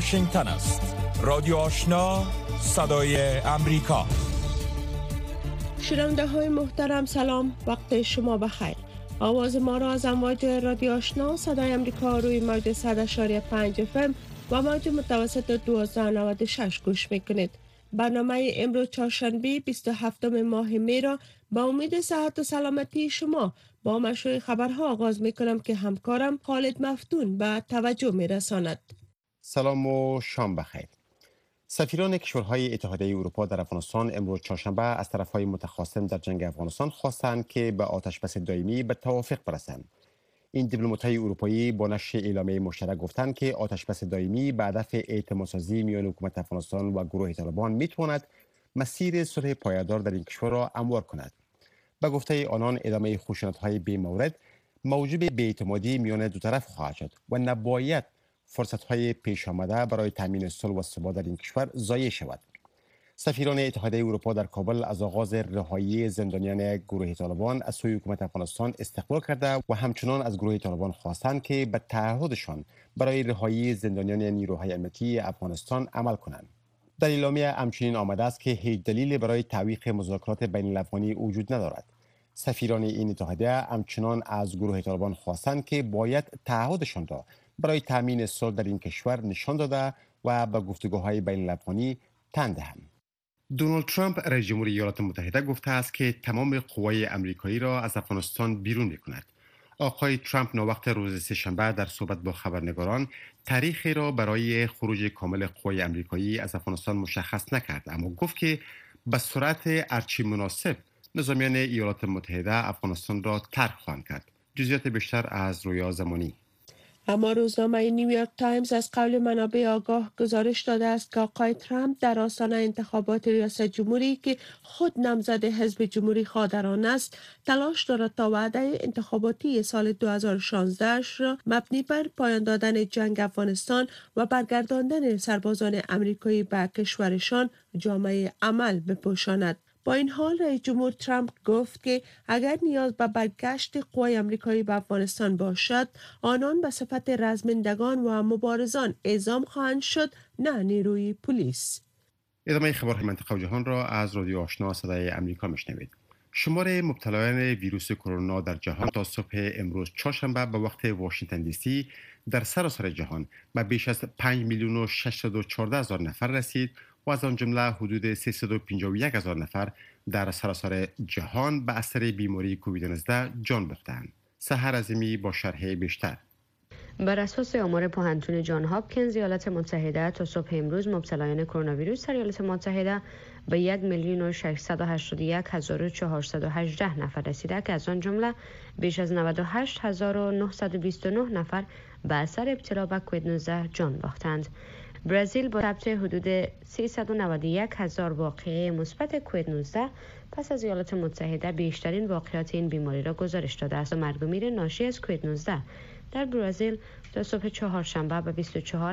واشنگتن است. رادیو آشنا، صدای امریکا. شنونده های محترم سلام، وقت شما بخیر. آواز ما را از امواج رادیو آشنا صدای امریکا روی موج 100.5 FM و موج متوسط 1296 گوش میکنید. برنامه امروز چهارشنبه 27 ماه می را با امید صحت و سلامتی شما با مشروع خبرها آغاز میکنم که همکارم خالد مفتون به توجه میرساند. سلام و شام بخیر. سفیران کشورهای اتحادیه اروپا در افغانستان امروز چهارشنبه از طرفهای متخاصم در جنگ افغانستان خواستند که به آتشبس دائمی به توافق برسند. این دیپلمات‌های اروپایی با نشر اعلامیه مشترک گفتند که آتشبس دائمی به هدف اعتمادسازی میان حکومت افغانستان و گروه طالبان میتواند مسیر صلح پایدار در این کشور را هموار کند. به گفته آنان ادامه خشونت‌های بی‌مورد موجب بی‌اعتمادی میان دو طرف خواهد شد و نباید فرصت‌های پیش آمده برای تامین صلح و ثبات در این کشور ضایع شود. سفیران اتحادیه اروپا در کابل از آغاز رهایی زندانیان گروه طالبان از سوی حکومت افغانستان استقبال کرده و همچنان از گروه طالبان خواستند که به تعهدشان برای رهایی زندانیان نیروهای امنیتی افغانستان عمل کنند. در اعلامیه همچنین آمده است که هیچ دلیلی برای تعویق مذاکرات بین الافغانی وجود ندارد. سفیران این اتحادیه همچنان از گروه طالبان خواستند که باید تعهدشان را برای تامین صلح در این کشور نشان داده و به گفتگوهای بین الافغانی تن دهند. دونالد ترامپ رئیس جمهور ایالات متحده گفته است که تمام قوای آمریکایی را از افغانستان بیرون می‌کند. آقای ترامپ ناوقت روز سه‌شنبه در صحبت با خبرنگاران تاریخی را برای خروج کامل قوای آمریکایی از افغانستان مشخص نکرد، اما گفت که به سرعت هرچی مناسب نظامیان ایالات متحده افغانستان را ترک خواهند کرد. جزئیات بیشتر از رویا زمانی. اما روزنامه نیویورک تایمز از قول منابع آگاه گزارش داده است که آقای ترامپ در آستانه انتخابات ریاست جمهوری که خود نامزد حزب جمهوری خواه در آن است تلاش دارد تا وعده انتخاباتی سال 2016 را مبنی بر پایان دادن جنگ افغانستان و برگرداندن سربازان آمریکایی به کشورشان جامعه عمل بپوشاند. با این حال رئیس جمهور ترامپ گفت که اگر نیاز به برگشت قوای آمریکایی به افغانستان باشد آنان به صفت رزمندگان و مبارزان اعزام خواهند شد، نه نیروی پلیس. ادامه خبرهای منطقه و جهان را از رادیو آشنا صدای امریکا میشنوید. شمار مبتلایان ویروس کرونا در جهان تا صبح امروز چهارشنبه به وقت واشنگتن دی سی در سراسر جهان به بیش از 5,614,000 نفر رسید و از آن جمله حدود 351,000 نفر در سراسر جهان به اثر بیماری کووید 19 جان باختند. سحر عظیمی با شرح بیشتر. بر اساس آمار پوهنتون جان هاپکینز ایالات متحده تا صبح امروز مبتلایان کرونا ویروس در ایالات متحده به 1,681,418 نفر رسیده که از آن جمله بیش از 98,929 نفر به اثر ابتلا به کووید 19 جان باختند. برزیل با ثبت حدود 391,000 واقعه مثبت کووید 19 پس از ایالات متحده بیشترین واقعات این بیماری را گزارش داده است و مرگ و میر ناشی از کووید 19 در برزیل تا صبح چهارشنبه به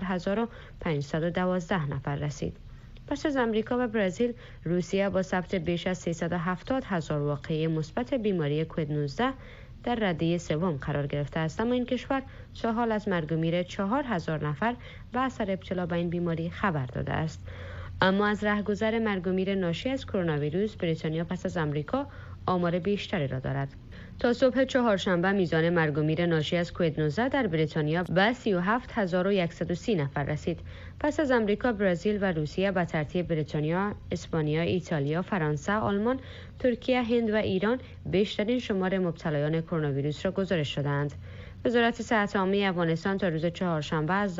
24,512 نفر رسید. پس از امریکا و برزیل، روسیه با ثبت بیش از 370,000 واقعه مثبت بیماری کووید 19 در رده سوم قرار گرفته است، اما این کشور تا حال از مرگ و میر 4,000 نفر به اثر ابتلا به این بیماری خبر داده است. اما از رهگذر مرگ و میر ناشی از کرونا ویروس بریتانیا پس از امریکا آمار بیشتری را دارد. تا صبح چهارشنبه میزان مرگ و میر ناشی از کووید 19 در بریتانیا به 37,130 نفر رسید. پس از امریکا، برزیل و روسیه به ترتیب بریتانیا، اسپانیا، ایتالیا، فرانسه، آلمان، ترکیه، هند و ایران بیشترین شمار مبتلایان کرونا ویروس را گزارش دادند. وزارت صحت عامه افغانستان تا روز چهارشنبه از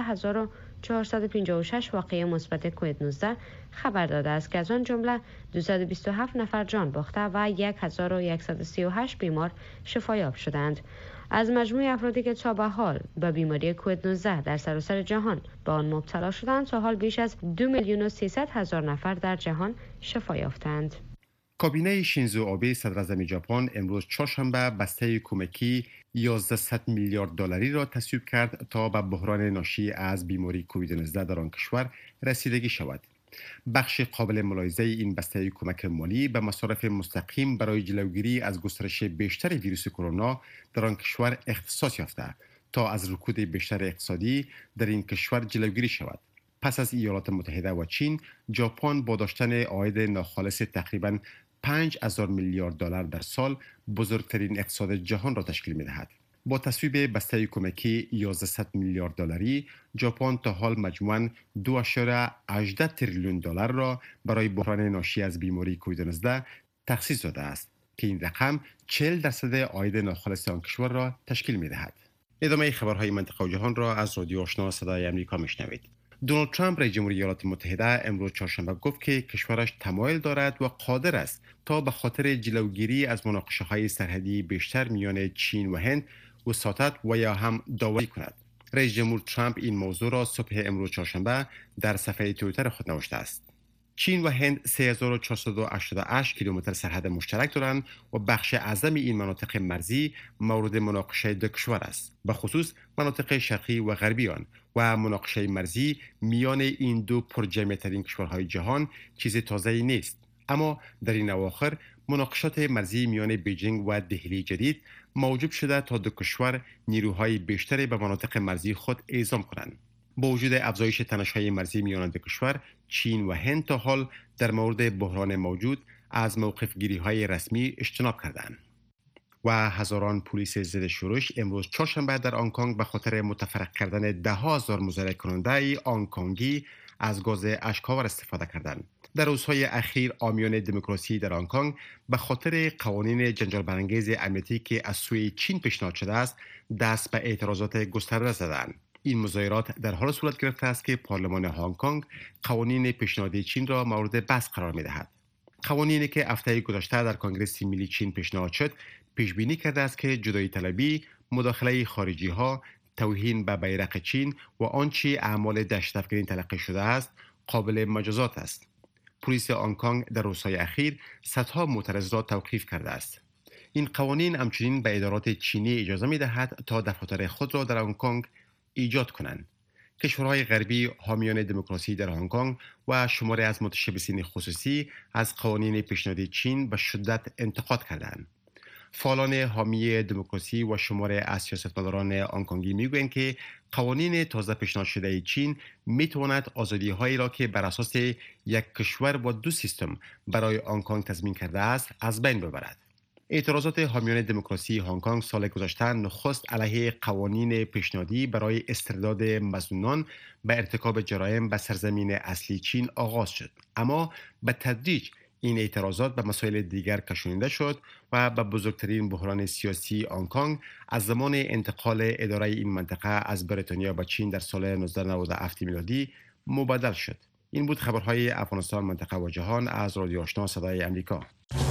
12,456 واقعه مثبت کووید 19 خبر داده است که از آن جمله 227 نفر جان باخته و 1,138 بیمار شفایاب شدند. از مجموع افرادی که تا به حال به بیماری کووید 19 در سراسر جهان به آن مبتلا شدند، تا حال بیش از 2,300,000 نفر در جهان شفا یافتند. کابینه شینزو آبه صدراعظم ژاپن امروز چهارشنبه بسته کمکی 1100 میلیارد دلاری را تصویب کرد تا به بحران ناشی از بیماری کووید 19 در آن کشور رسیدگی شود. بخش قابل ملاحظه این بسته کمک مالی به مصارف مستقیم برای جلوگیری از گسترش بیشتر ویروس کرونا در آن کشور اختصاص یافته تا از رکود بیشتر اقتصادی در این کشور جلوگیری شود. پس از ایالات متحده و چین، ژاپن با داشتن عاید ناخالص تقریباً 5000 میلیارد دلار در سال بزرگترین اقتصاد جهان را تشکیل می‌دهد. با تصویب بسته کمکی 1100 میلیارد دلاری، ژاپن تا حال مجموعاً 2.18 تریلیون دلار را برای بحران ناشی از بیماری کووید 19 تخصیص داده است که این رقم 40% عاید ناخالص آن کشور را تشکیل می‌دهد. ادامه خبرهای منطقه و جهان را از رادیو آشنا صدای آمریکا میشنوید. دونالد ترامپ رئیس جمهوری ایالات متحده امروز چهارشنبه گفت که کشورش تمایل دارد و قادر است تا به خاطر جلوگیری از مناقشه‌های سرحدی بیشتر میان چین و هند وساطت و یا هم داوری کند. رئیس جمهور ترامپ این موضوع را صبح امروز چهارشنبه در صفحه توییتر خود نوشته است. چین و هند 3488 کیلومتر سرحد مشترک دارند و بخش اعظم این مناطق مرزی مورد مناقشه دو کشور است، به خصوص مناطق شرقی و غربی آن، و مناقشه مرزی میان این دو پرجمعیت‌ترین کشورهای جهان چیز تازه‌ای نیست. اما در این اواخر مناقشات مرزی میان بیجینگ و دهلی جدید موجب شده تا دو کشور نیروهای بیشتری به مناطق مرزی خود اعزام کنند. با وجود افزایش تنش‌های مرزی میان دو کشور، چین و هند تا حال در مورد بحران موجود از موقف‌گیری‌های رسمی اجتناب کردند. و هزاران پلیس ضد شورش امروز چهارشنبه در هنگ کنگ به خاطر متفرق کردن ده‌ها هزار مظاهره کننده هنگ کنگی از گاز اشک‌آور استفاده کردند. در روزهای اخیر حامیان دموکراسی در هنگ کنگ به خاطر قوانین جنجال برانگیز امنیتی که از سوی چین پیشنهاد شده است دست به اعتراضات گسترده زدند. این مظاهرات در حال صورت گرفته است که پارلمان هنگ کنگ قوانین پیشنهادی چین را مورد بحث قرار می‌دهد. قوانینی که هفته گذشته در کنگره ملی چین پیشنهاد شد پیش بینی کرده است که جدایی طلبی، مداخله خارجی ها، توهین به بیرق چین و آنچه اعمال دهشت‌افکنی تلقی شده است قابل مجازات است. پلیس هنگ کنگ در روزهای اخیر صدها معترض را توقیف کرده است. این قوانین همچنین به ادارات چینی اجازه می‌دهد تا دفاتر خود را در هنگ کنگ ایجاد کنند. کشورهای غربی حامیان دموکراسی در هنگ کنگ و شماری از متشبثین خصوصی از قوانین پیشنهادی چین به شدت انتقاد کردند. فعالان حامی دموکراسی و شماری از سیاستمداران هنگ کنگی میگویند که قوانین تازه پیشنهاد شده چین میتواند آزادی‌هایی را که بر اساس یک کشور و دو سیستم برای هنگ کنگ تضمین کرده است از بین ببرد. اعتراضات حامیان دموکراسی هنگ کنگ سال گذشته نخست علیه قوانین پیشنهادی برای استرداد مظنونان به ارتکاب جرایم به سرزمین اصلی چین آغاز شد، اما به تدریج این اعتراضات به مسائل دیگر کشانیده شد و به بزرگترین بحران سیاسی هنگ کنگ از زمان انتقال اداره این منطقه از بریتانیا به چین در سال 1997 میلادی مبادل شد. این بود خبرهای افغانستان، منطقه و جهان از رادیو آشنا صدای آمریکا.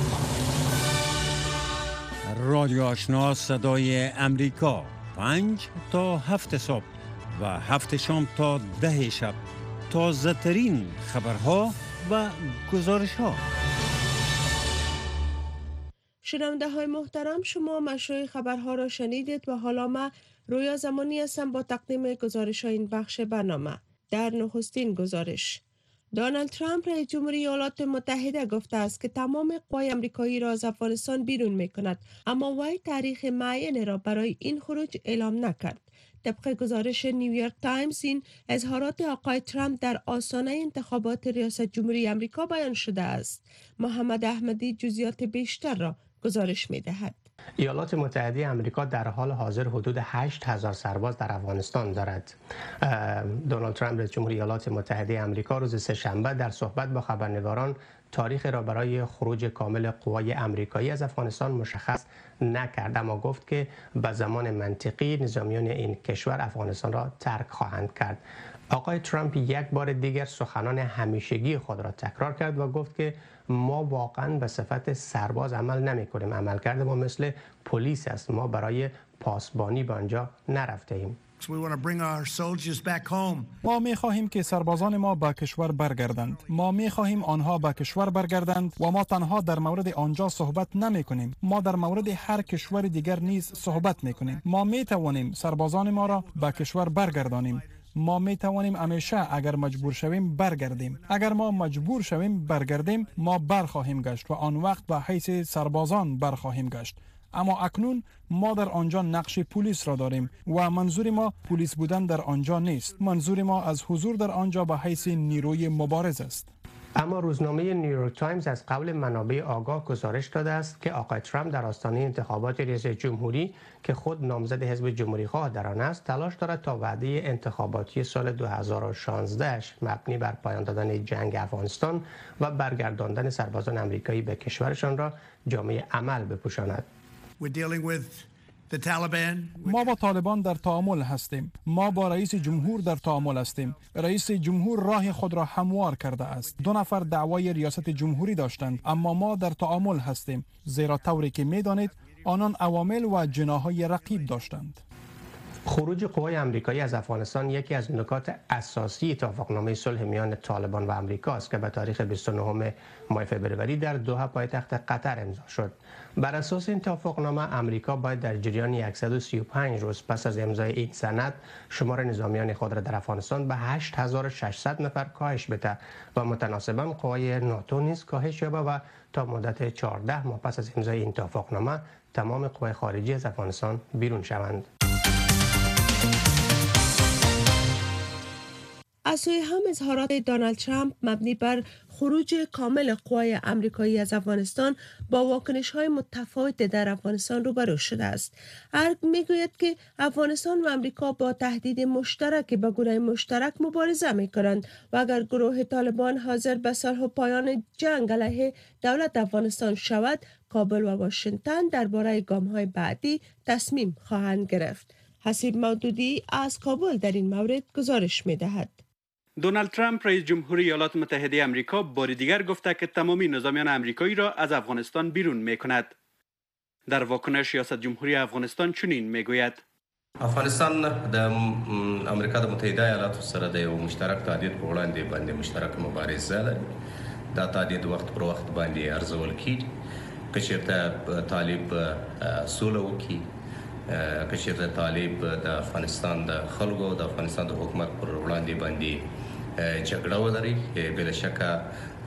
رادیو آشنا صدای امریکا 5 تا 7 صبح و 7 شام تا 10 شب، تازه ترین خبرها و گزارش ها. شنونده های محترم، شما مشروع خبرها را شنیدید و حالا ما رویا زمانی هستم با تقدیم گزارش های این بخش برنامه. در نخستین گزارش، دونالد ترامپ رئیس جمهوری ایالات متحده گفته است که تمام قوای آمریکایی را از افغانستان بیرون می کند، اما وی تاریخ معین را برای این خروج اعلام نکرد. طبق گزارش نیویورک تایمز، این اظهارات آقای ترامپ در آستانه انتخابات ریاست جمهوری آمریکا بیان شده است. محمد احمدی جزئیات بیشتر را گزارش می دهد. ایالات متحده آمریکا در حال حاضر حدود 8000 سرباز در افغانستان دارد. دونالد ترامپ رئیس جمهوری ایالات متحده آمریکا روز سه‌شنبه در صحبت با خبرنگاران تاریخ را برای خروج کامل قوای آمریکایی از افغانستان مشخص نکرد، اما گفت که به زمان منطقی نظامیان این کشور افغانستان را ترک خواهند کرد. آقای ترامپ یک بار دیگر سخنان همیشگی خود را تکرار کرد و گفت که ما واقعا به صفت سرباز عمل نمی کنیم. عملکرد ما مثل پلیس است. ما برای پاسبانی به آنجا نرفته ایم. ما می خواهیم که سربازان ما به کشور برگردند. ما می خواهیم آنها به کشور برگردند و ما تنها در مورد آنجا صحبت نمی کنیم. ما در مورد هر کشور دیگر نیز صحبت می کنیم. ما می توانیم سربازان ما را به کشور برگردانیم. ما می توانیم همیشه اگر مجبور شویم برگردیم. اگر ما مجبور شویم برگردیم، ما برخواهیم گشت و آن وقت به حیث سربازان برخواهیم گشت. اما اکنون ما در آنجا نقش پلیس را داریم و منظور ما پلیس بودن در آنجا نیست. منظور ما از حضور در آنجا به حیث نیروی مبارز است. اما روزنامه نیویورک تایمز از قول منابع آگاه گزارش داده است که آقای ترامپ در آستانه انتخابات ریاست جمهوری که خود نامزد حزب جمهوری‌خواه در آن است تلاش دارد تا وعده انتخاباتی سال 2016 مبنی بر پایان دادن جنگ افغانستان و برگرداندن سربازان آمریکایی به کشورشان را جامه عمل بپوشاند. ما با طالبان در تعامل هستیم. ما با رئیس جمهور در تعامل هستیم. رئیس جمهور راه خود را هموار کرده است. 2 نفر دعوای ریاست جمهوری داشتند، اما ما در تعامل هستیم، زیرا طوری که می‌دانید آنان عوامل و جناح‌های رقیب داشتند. خروج قوای آمریکایی از افغانستان یکی از نکات اساسی توافقنامه صلح میان طالبان و آمریکا است که به تاریخ 29 ماه فوریه در دوحه پایتخت قطر امضا شد. بر اساس این توافقنامه آمریکا باید در جریان 135 روز پس از امضای این سند شمار نظامیان خود را در افغانستان به 8600 نفر کاهش بده و متناسباً قوای ناتو نیز کاهش یابد و تا مدت 14 ماه پس از امضای این توافقنامه تمام قوای خارجی از افغانستان بیرون شوند. از سوی هم اظهارات دونالد ترامپ مبنی بر خروج کامل قوای آمریکایی از افغانستان با واکنش‌های متفاوت در افغانستان روبرو شده است. ارگ میگوید که افغانستان و آمریکا با تهدید مشترک به گونه مشترک مبارزه می‌کنند و اگر گروه طالبان حاضر به صلح و پایان جنگ علیه دولت افغانستان شود، کابل و واشنگتن درباره گام‌های بعدی تصمیم خواهند گرفت. حسیب مودودی از کابل در این مورد گزارش می‌دهد. دونالد ترامپ رئیس جمهور ایالات متحده آمریکا بار دیگر گفته که تمامی نظامیان آمریکایی را از افغانستان بیرون می‌کند. در واکنش ریاست جمهوری افغانستان چنین میگوید: افغانستان د امریکا د متحده ایالاتو سره د یو مشترک تهدید په وړاندې باندې مشترک مبارزه لري. دا تهدید وخت پر وخت باندې ارزول کیږي. که چېرته طالب سوله وکړي، که چېرته طالب د افغانستان د خلکو او د افغانستان د حکومت پر وړاندې باندې جګړه ولري، بلا شکه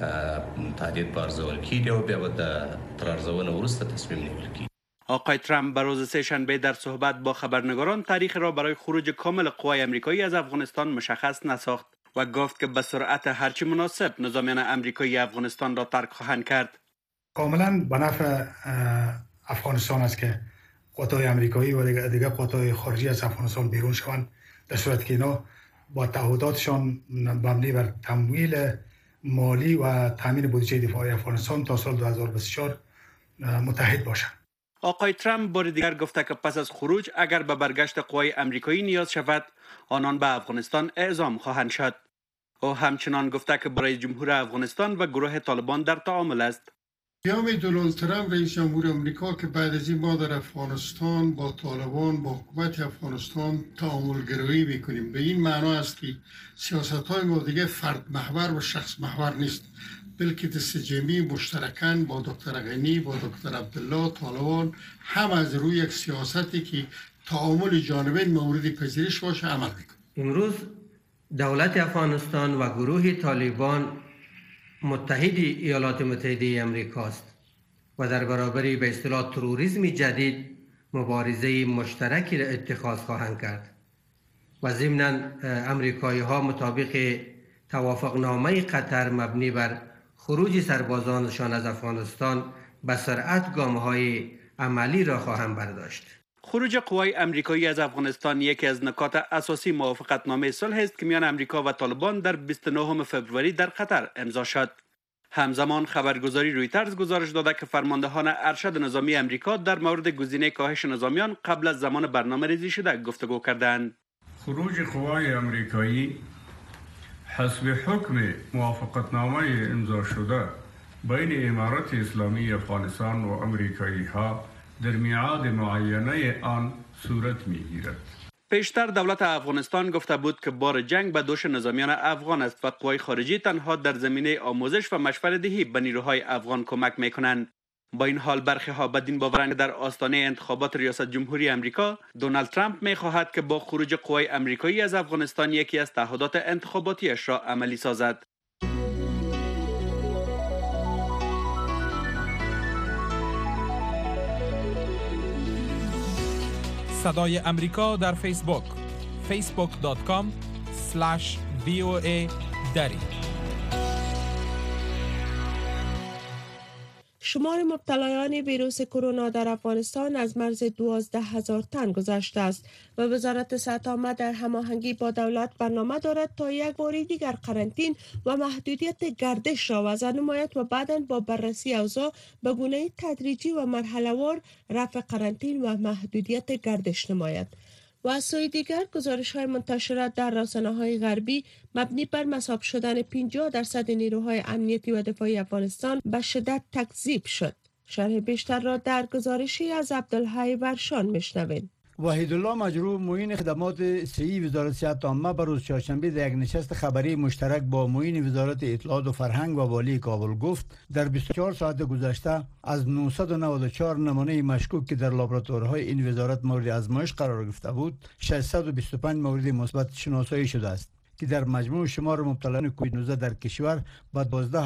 تهدید به ارزول کیږي او بیا به تر ارزونه وروسته تصمیم نیول کیږي. آقای ترامپ به روز سه‌شنبه در صحبت با خبرنگاران تاریخ را برای خروج کامل قوای آمریکایی از افغانستان مشخص نساخت و گفت که به سرعت هرچی مناسب نظامیان آمریکایی افغانستان را ترک خواهند کرد. کاملا به نفع افغانستان است که قوای آمریکایی و دیگر قوای خارجی از افغانستان بیرون شوند، در صورتی که اینا با تعهداتشان مبنی بر تمویل مالی و تامین بودجه دفاعی افغانستان تا سال 2024 متحد باشند. آقای ترامپ بار دیگر گفته که پس از خروج اگر به برگشت قوای آمریکایی نیاز شود، آنان به افغانستان اعزام خواهند شد. او همچنان گفته که برای جمهور افغانستان و گروه طالبان در تعامل است. قیام دونالد ترامپ رئیس جمهور آمریکا که بعد از این ما در افغانستان با طالبان با حکومت افغانستان تعامل گرایی میکنیم، به این معنا است که سیاست‌های ما دیگه فرد محور و شخص محور نیست، بلکه دست جمعی مشترکاً با دکتر غنی، با دکتر عبدالله، طالبان هم از روی یک سیاستی که تعامل جانبین مورد پذیرش باشه عمل میکنیم. امروز دولت افغانستان و گروه طالبان متحد ایالات متحده آمریکا است و در برابر به اصطلاح تروریسم جدید مبارزه مشترکی را اتخاذ خواهند کرد و ضمناً امریکایی ها مطابق توافقنامه قطر مبنی بر خروج سربازانشان از افغانستان به سرعت گام‌های عملی را خواهند برداشت. خروج قوای آمریکایی از افغانستان یکی از نکات اساسی موافقتنامه صلح است که میان آمریکا و طالبان در 29 فوریه در قطر امضا شد. همزمان خبرگزاری رویترز گزارش داده که فرماندهان ارشد نظامی آمریکا در مورد گزینه کاهش نظامیان قبل از زمان برنامه‌ریزی شده گفتگو کردند. خروج قوای آمریکایی حسب حکم موافقتنامه امضا شده بین امارات اسلامی افغانستان و آمریکایی ها در میعاد معینه آن صورت می‌گیرد. پیشتر دولت افغانستان گفته بود که بار جنگ به دوش نظامیان افغان است و قوای خارجی تنها در زمینه آموزش و مشوره‌دهی به نیروهای افغان کمک می‌کنند. با این حال برخی ها بدین باورند در آستانه انتخابات ریاست جمهوری آمریکا دونالد ترامپ می‌خواهد که با خروج قوای آمریکایی از افغانستان یکی از تعهدات انتخاباتیش را عملی سازد. صدای امریکا در فیسبوک facebook.com/VOA دری. شمار مبتلایان ویروس کرونا در افغانستان از مرز 12,000 تن گذشته است و وزارت صحت عامه در هماهنگی با دولت برنامه دارد تا یک بار دیگر قرنطین و محدودیت گردش را وضع نماید و بعداً با بررسی اوضاع به گونه تدریجی و مرحله‌وار رفع قرنطین و محدودیت گردش نماید. و از سوی دیگر گزارش‌های منتشرات در رسانه‌های غربی مبنی بر مصاب شدن 50% نیروهای امنیتی و دفاعی افغانستان به شدت تکذیب شد. شرح بیشتر را در گزارشی از عبدالحی ورشان میشنوید. وحیدالله مجروح معین خدمات صحی وزارت صحت عامه بر روز چهارشنبه در یک نشست خبری مشترک با معین وزارت اطلاعات و فرهنگ و والی کابل گفت در 24 ساعت گذشته از 994 نمونه مشکوک که در لابراتوارهای این وزارت مورد آزمایش قرار گرفته بود 625 مورد مثبت شناسایی شده است که در مجموع شمار مبتلایان کووید 19 در کشور به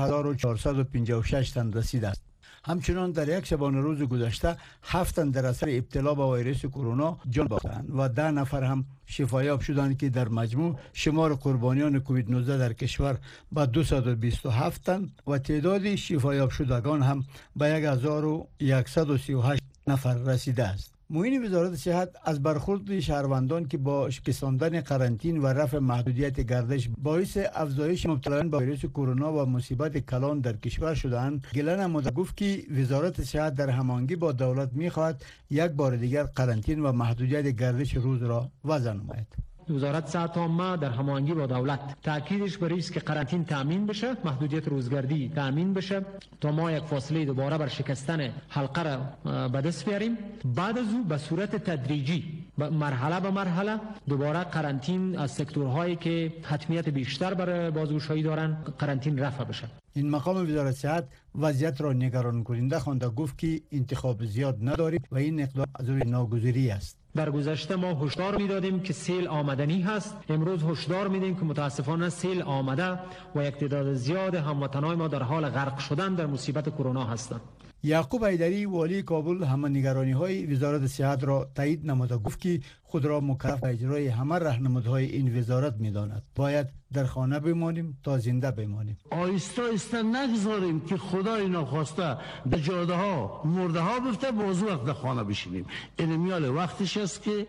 12456 تن رسیده است. همچنان در یک شبانه روز گذشته 7 تن در اثر ابتلا به ویروس کرونا جان باختند و 10 نفر هم شفایاب شدند که در مجموع شمار قربانیان کووید 19 در کشور به 227 تن و تعداد شفایاب شدگان هم به 1138 نفر رسیده است. معین وزارت صحت از برخورد شهروندان که با کساندن قرنطین و رفع محدودیت گردش باعث افزایش مبتلایان به ویروس کرونا و مصیبت کلان در کشور شدند گله نموده گفت که وزارت صحت در هماهنگی با دولت می‌خواهد یک بار دیگر قرنطین و محدودیت گردش روز را وضع نماید. وزارت صحت عامه در هماهنگی با دولت تاکیدش بر است که قرنطین تامین بشه، محدودیت روزگردی تامین بشه تا ما یک فاصله دوباره بر شکستن حلقه را به دست بیاریم. بعد از او به صورت تدریجی مرحله به مرحله دوباره قرنطین از سکتورهایی که حتمیت بیشتر برای بازگشایی دارن قرنطین رفع بشه. این مقام وزارت صحت وضعیت را نگران کننده خوانده گفت که انتخاب زیاد نداریم و این اقدام از روی ناگزیری است. در گذشته ما هشدار میدادیم که سیل آمدنی هست، امروز هشدار میدیم که متاسفانه سیل آمده و یک تعداد زیاد هموطنان ما در حال غرق شدن در مصیبت کرونا هستند. یعقوب حیدری والی کابل همه نگرانی‌های وزارت صحت را تایید نموده گفت که خود را مکلف به اجرای همه راهنمودهای این وزارت می‌داند. باید در خانه بمانیم تا زنده بمانیم. آیسته آیسته نگذاریم که خدای ناخواسته در جاده ها مرده ها بفته بازو وقت در خانه بشینیم. این میال وقتش است که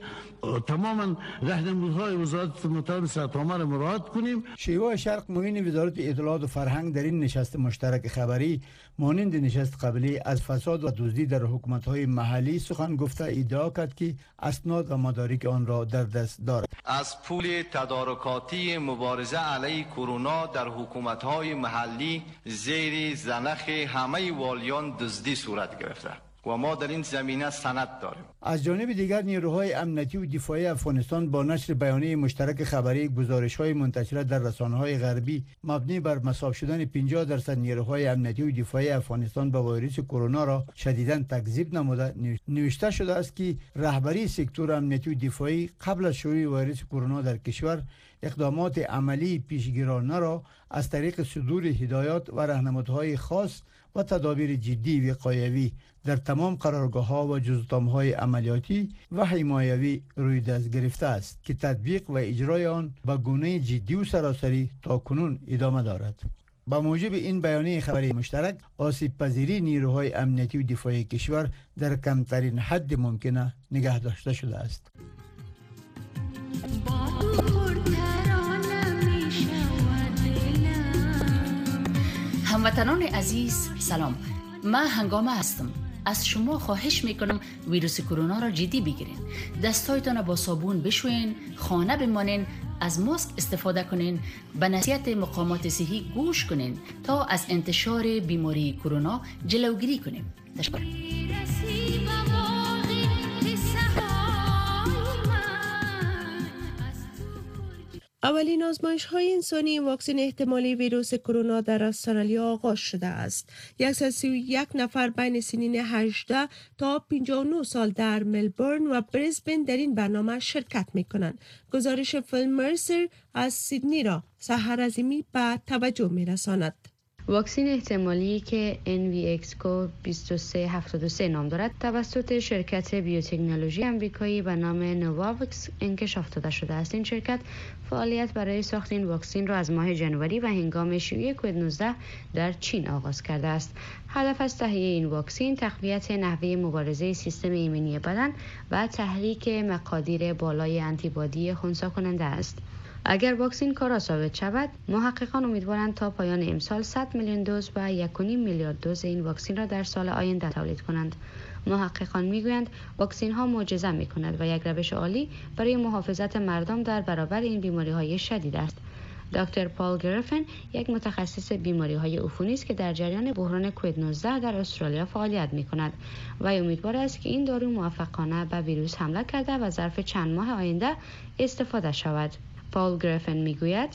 تماما راهنمودهای وزارت مطابق صحت عامه را مراعات کنیم. شیوا شرق معین وزارت اطلاعات و فرهنگ در این نشست مشترک خبری مانند نشست قبلی از فساد و دزدی در حکومت‌های محلی سخن گفته ادعا کرد که اسناد و مدارک آن را در دست دارد. از پول تدارکاتی مبارزه علیه کرونا در حکومت‌های محلی زیر زنخ همه والیان دزدی صورت گرفته و ما در این زمینه سند داریم. از جانب دیگر نیروهای امنیتی و دفاعی افغانستان با نشر بیانیه مشترک خبری گزارش‌های منتشره در رسانه‌های غربی مبنی بر مصاب شدن 50% نیروهای امنیتی و دفاعی افغانستان با ویروس کرونا را شدیداً تکذیب نموده نوشته شده است که رهبری سکتور امنیتی و دفاعی قبل از شیوع ویروس کرونا در کشور اقدامات عملی پیشگیرانه را از طریق صدور هدایات و راهنمودهای خاص و تدابیر جدی وقایوی در تمام قرارگاه‌ها و جزئیات‌های عملیاتی و حمایوی روی دست گرفته است که تطبیق و اجرای آن به گونه جدی و سراسری تا کنون ادامه دارد. با موجب این بیانیه خبری مشترک آسیب پذیری نیروهای امنیتی و دفاعی کشور در کمترین حد ممکنه نگه داشته شده است. هموطنان عزیز سلام، من هنگامه هستم. از شما خواهش میکنم ویروس کرونا را جدی بگیرین. دستایتان با صابون بشوین، خانه بمانین، از ماسک استفاده کنین، به نصیحت مقامات صحی گوش کنین تا از انتشار بیماری کرونا جلوگیری کنیم. تشکر. اولین آزمایش‌های انسانی واکسن احتمالی ویروس کرونا در استرالیا آغاز شده است. 131 نفر بین سنین 18 تا 59 سال در ملبورن و بریسبن در این برنامه شرکت می‌کنند. گزارش فیل مرسر از سیدنی را سحر عظیمی به توجه می‌رساند. واکسن احتمالی که NVX-CoV 2373 نام دارد توسط شرکت بیوتکنولوژی آمریکایی به نام نوواوکس انکشاف داده شده است. این شرکت فعالیت برای ساخت این واکسن را از ماه ژانویه و هنگام شیوع کووید 19 در چین آغاز کرده است. هدف از تهیه این واکسن تقویت نحوه مبارزه سیستم ایمنی بدن و تحریک مقادیر بالای آنتیبادی خنثی کننده است. اگر واکسن کارا ثابت شود، محققان امیدوارند تا پایان امسال 100 میلیون دوز و 1.5 میلیارد دوز این واکسن را در سال آینده تولید کنند. محققان میگویند واکسن ها معجزه میکند و یک روش عالی برای محافظت مردم در برابر این بیماری های شدید است. دکتر پال گرفن یک متخصص بیماری های عفونی است که در جریان بحران کووید 19 در استرالیا فعالیت میکند و امیدوار است که این دارو موفقانه به ویروس حمله کرده و ظرف چند ماه آینده استفاده شود. پال گرفن میگوید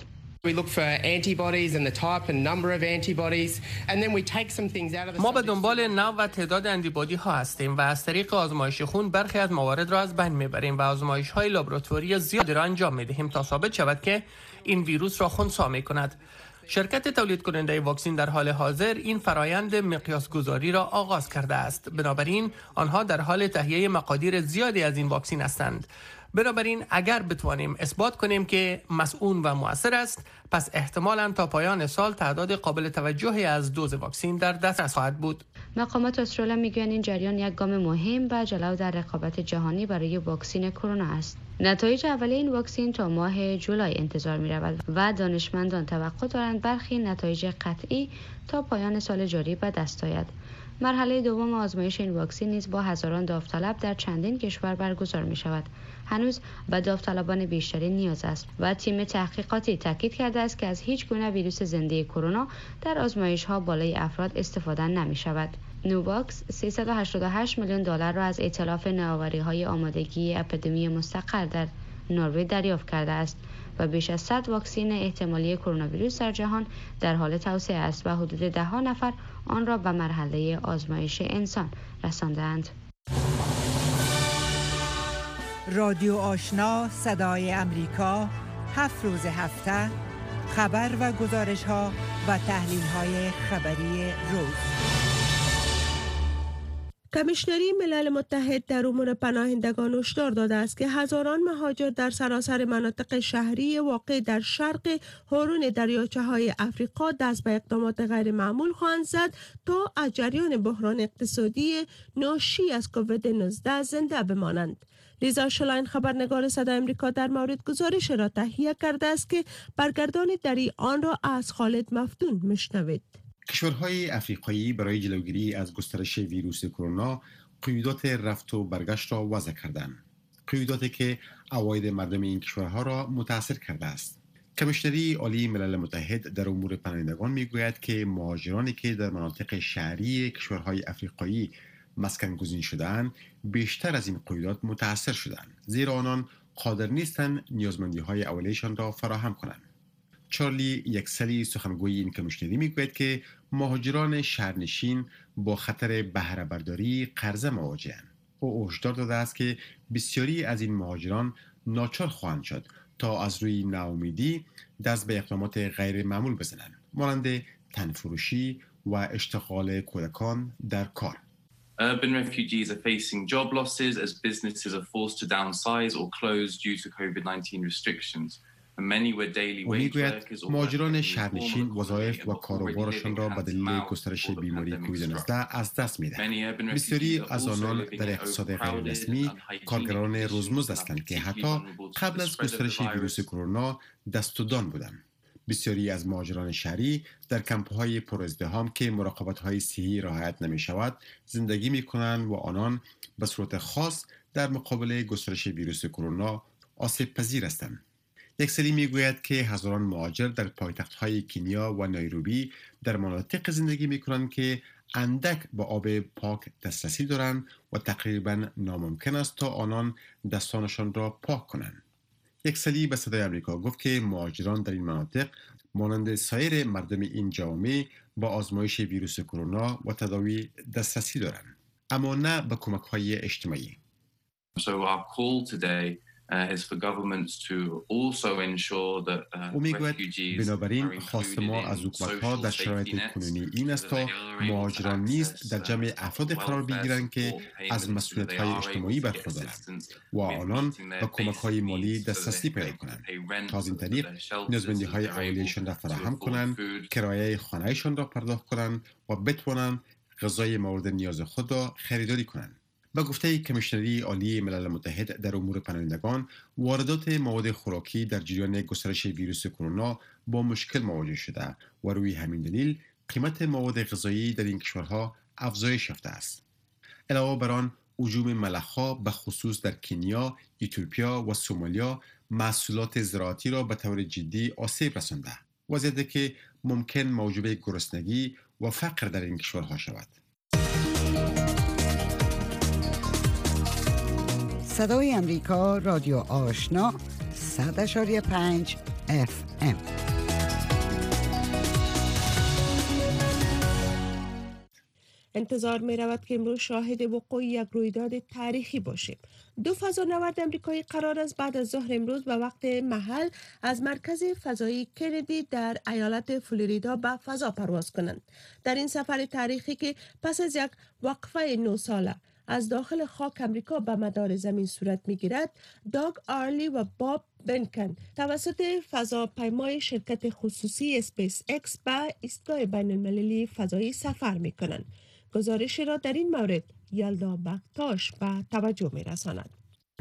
ما به دنبال نوع و تعداد آنتیبادی ها هستیم و از طریق آزمایش خون برخی از موارد را از بین میبریم و آزمایش های لابراتواری زیادی را انجام میدهیم تا ثابت شود که این ویروس را خنثی میکند. شرکت تولید کننده واکسن در حال حاضر این فرایند مقیاس گذاری را آغاز کرده است. بنابراین آنها در حال تهیه مقادیر زیادی از این واکسن هستند. بنابراین اگر بتوانیم اثبات کنیم که مسئول و مؤثر است، پس احتمالاً تا پایان سال تعداد قابل توجهی از دوز واکسن در دسترس خواهد بود. مقامات استرالیا میگویند این جریان یک گام مهم به جلو در رقابت جهانی برای واکسن کرونا است. نتایج اولیه این واکسن تا ماه جولای انتظار می رود و دانشمندان توقع دارند برخی نتایج قطعی تا پایان سال جاری به دست آید. مرحله دوم آزمایش این واکسن نیز با هزاران داوطلب در چندین کشور برگزار می شود. هنوز به داوطلبان بیشتری نیاز است و تیم تحقیقاتی تاکید کرده است که از هیچ گونه ویروس زنده کرونا در آزمایش ها بالای افراد استفاده نمی شود. نوواکس 388 میلیون دلار را از ائتلاف نوآوری های آمادگی اپیدمی مستقر در نروژ دریافت کرده است و بیش از 100 واکسن احتمالی کرونا ویروس در جهان در حال توسعه است و حدود 10 نفر آن را به مرحله آزمایش انسان رساندند. رادیو آشنا صدای امریکا 7 روز هفته خبر و گزارش ها و تحلیل های خبری روز. کمیشنری ملل متحد در امور پناهندگان هشدار داده است که هزاران مهاجر در سراسر مناطق شهری واقع در شرق حرون دریاچه‌های افریقا دست به اقدامات غیر معمول خواهند زد تا از جریان بحران اقتصادی ناشی از کووید 19 زنده بمانند. لیزا شلاین خبرنگار صدای آمریکا در مورد گزارش را تهیه کرده است که برگردان دری آن را از خالد مفتون میشنوید. کشورهای افریقایی برای جلوگیری از گسترش ویروس کرونا قیودات رفت و برگشت را وضع کردند. قیوداتی که عواید مردم این کشورها را متاثر کرده است. کمیشنری عالی ملل متحد در امور پناهندگان میگوید که مهاجرانی که در مناطق شهری کشورهای افریقایی مسکن گزین شدند بیشتر از این قیودات متاثر شدند، زیرا آنان قادر نیستند نیازمندی‌های اولیه‌شان را فراهم کنند. چارلی یکسلی سخنگوی این کمیشنری میگوید که مهاجران شهرنشین با خطر بهره برداری قرضه مواجه‌اند. او هشدار داده است که بسیاری از این مهاجران ناچار خواهند شد تا از روی ناامیدی دست به اقدامات غیر معمول بزنند، مانند تنفروشی و اشتغال کودکان در کار. Urban refugees are facing job losses as businesses are forced to downsize or close due to COVID-19 restrictions. او میگوید مهاجران شهرنشین وظایف و کاروبارشان را به دلیل گسترش بیماری کووید 19 از دست می‌دهند. بسیاری از آنان در اقتصاد غیر رسمی کارگران روزمزد هستند که حتی قبل از گسترش ویروس کرونا دست و دان بودند. بسیاری از مهاجران شهری در کمپ‌های پر ازدحام که مراقبت‌های صحی رعایت نمی‌شود زندگی می‌کنند و آنان به صورت خاص در مقابل گسترش ویروس کرونا آسیب پذیر هستند. یکسلی میگوید که هزاران مهاجر در پایتخت‌های کنیا و نایروبی در مناطق زندگی می‌کنند که اندک به آب پاک دسترسی دارند و تقریباً ناممکن است تا آنان دستانشان را پاک کنند. یکسلی به صدای آمریکا گفت که مهاجران در این مناطق مانند سایر مردم این جامعه با آزمایش ویروس کرونا و تداوی دسترسی دارند، اما نه به کمک‌های اجتماعی. So our call today او میگوید بنابراین خواست ما از حکومت‌ها در شرایط کنونی این است تا مهاجران نیز در جمع افراد قرار بگیرند که از مسئولیت‌های اجتماعی برخوردارند و آنان به کمک‌های مالی دسترسی پیدا کنند تا از این طریق نیازمندی‌های اولیه‌شان را فراهم کنند، کرایه خانه‌شان را پرداخت کنند و بتوانند غذای مورد نیاز خود را خریداری کنند. به گفته کمیشنری عالی ملل متحد در امور پناهندگان، واردات مواد خوراکی در جریان گسترش ویروس کرونا با مشکل مواجه شده و روی همین دلیل قیمت مواد غذایی در این کشورها افزایش یافته است. علاوه بر آن، هجوم ملخ‌ها به خصوص در کنیا، اتیوپیا و سومالیا محصولات زراعتی را به طور جدی آسیب رسانده، وضعیتی که ممکن موجب گرسنگی و فقر در این کشورها شود. صدای امریکا، رادیو آشنا، 100.5 FM. انتظار می رود که امروز شاهد وقوع یک رویداد تاریخی باشیم. 2 فضانورد آمریکایی قرار است بعد از ظهر امروز به وقت محل از مرکز فضایی کندی در ایالت فلوریدا به فضا پرواز کنند. در این سفر تاریخی که پس از یک وقفه 9 ساله از داخل خاک امریکا به مدار زمین صورت می گیرد، داگ آرلی و باب بنکن توسط فضاپیمای شرکت خصوصی اسپیس اکس به ایستگاه بین المللی فضایی سفر می کنند. گزارش را در این مورد یلدا بکتاش به توجه می رساند.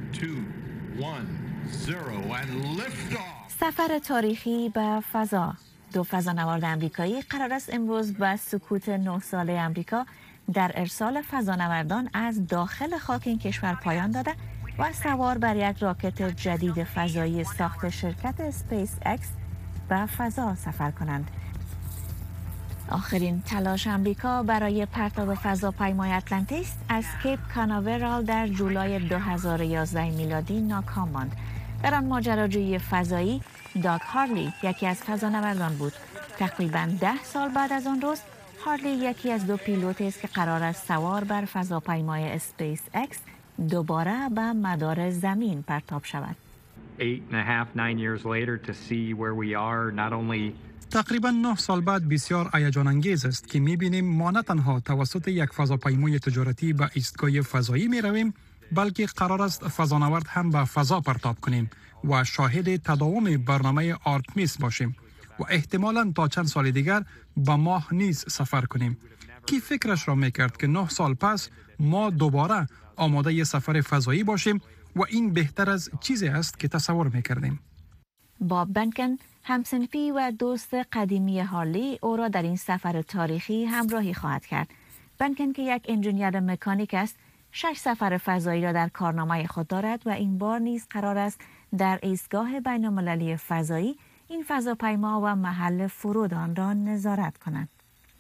سفر تاریخی به فضا. 2 فضانورد آمریکایی قرار است امروز به سکوت 9 ساله آمریکا در ارسال فضانوردان از داخل خاک این کشور پایان داده و سوار بر یک راکت جدید فضایی ساخت شرکت اسپیس اکس به فضا سفر کنند. آخرین تلاش آمریکا برای پرتاب فضاپیمای اتلانتیس از کیپ کاناورال در جولای 2011 میلادی ناکام ماند. در آن ماجراجویی فضایی، داگ هارلی یکی از فضانوردان بود. تقریباً 10 سال بعد از آن روز، هارلی یکی از 2 پیلوت است که قرار است سوار بر فضاپیمای اسپیس اکس دوباره به مدار زمین پرتاب شود. 8.5-9 years later to see where we are, not only تقریبا 9 سال بعد بسیار هیجان انگیز است که می‌بینیم ما نه تنها توسط یک فضاپیمای تجارتی به ایستگاه فضایی می‌رویم، بلکه قرار است فضانورد هم به فضا پرتاب کنیم و شاهد تداوم برنامه آرتمیس باشیم و احتمالاً تا چند سال دیگر به ماه نیز سفر کنیم. کی فکرش را می‌کرد که 9 سال پس ما دوباره آماده سفر فضایی باشیم و این بهتر از چیزی است که تصور می‌کردیم. باب بنکن همسنفی و دوست قدیمی هارلی او را در این سفر تاریخی همراهی خواهد کرد. بنکن که یک انجینیر مکانیک است، 6 سفر فضایی را در کارنامه خود دارد و این بار نیز قرار است در ایستگاه بین‌المللی فضایی این فضاپیما و محل فرود آن را نظارت کند.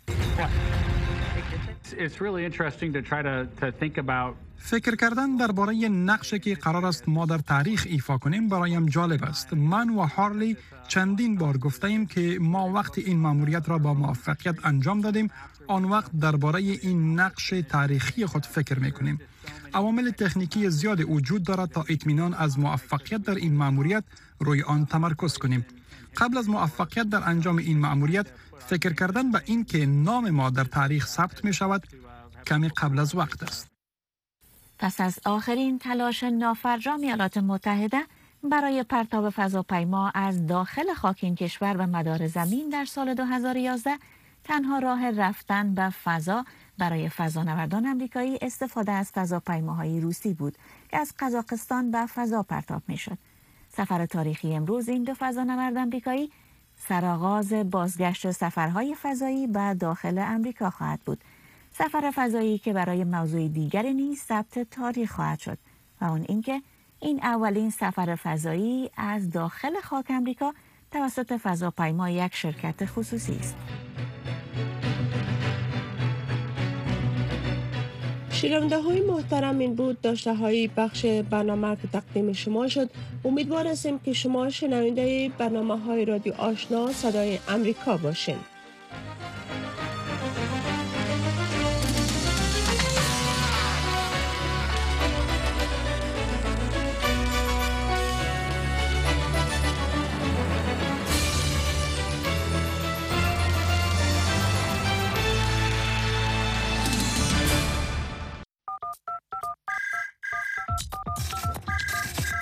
فکر کردن درباره نقشی که قرار است ما در تاریخ ایفا کنیم برایم جالب است. من و هارلی چندین بار گفتیم که ما وقتی این مأموریت را با موفقیت انجام دادیم، آن وقت درباره این نقش تاریخی خود فکر می‌کنیم. عوامل تکنیکی زیاد وجود دارد تا اطمینان از موفقیت در این مأموریت روی آن تمرکز کنیم. قبل از موفقیت در انجام این مأموریت، فکر کردن به این که نام ما در تاریخ ثبت می شود کمی قبل از وقت است. پس از آخرین تلاش نافرجام ایالات متحده برای پرتاب فضاپیما از داخل خاک این کشور به مدار زمین در سال 2011، تنها راه رفتن به فضا برای فضانوردان آمریکایی استفاده از فضاپیماهای روسی بود که از قزاقستان به فضا پرتاب می شد. سفر تاریخی امروز این 2 فضانورد آمریکایی سرآغاز بازگشت سفرهای فضایی به داخل آمریکا خواهد بود. سفر فضایی که برای موضوع دیگری نیز ثبت تاریخ خواهد شد و اون اینکه این اولین سفر فضایی از داخل خاک آمریکا توسط فضاپیما یک شرکت خصوصی است. شنونده های محترم، این بود داشته های بخش برنامه که تقدیم شما شد. امیدوار هستیم که شما شنونده برنامه های رادیو آشنا صدای امریکا باشین.